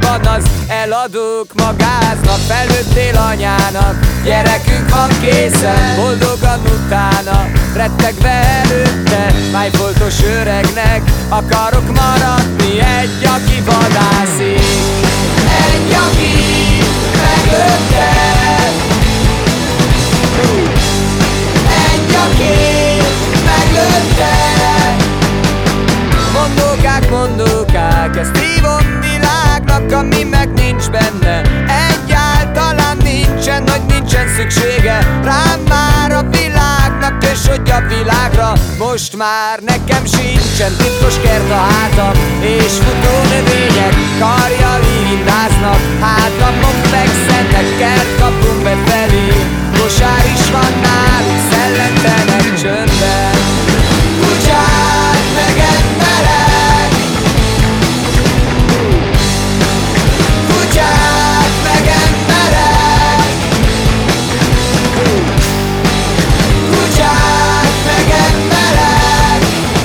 van, az eladók magáznak. Felnőttél anyának, gyerekünk van készen, boldogan utána, rettegve előtte. Májfoltos öregnek akarok maradni, egy, aki vadászik, egy, aki meglőtte, egy, aki meglőtte. Mondókák, ezt hívom világnak, ami meg nincs benne. Egyáltalán nincsen, hogy nincsen szüksége rám már a világnak, és hogy a világra most már nekem sincsen. Titkos kert a hátam, és futó növények karjal indáznak, hátamon fekszenek, kertkapunk befelé. Kosár is van náluk, szellentenek csöndben. Kutyák meg emberek, kutyák meg emberek, kutyák meg emberek,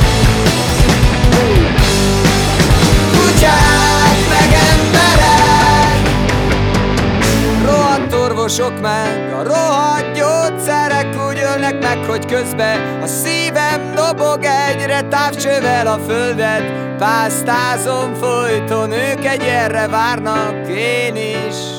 kutyák meg emberek. Rohadt orvosok meg a rohadt gyógyszerek úgy ölnek meg, hogy közben a szívem dobog egyre, távcsővel a földet pásztázom folyton. Ők egy erre várnak, én is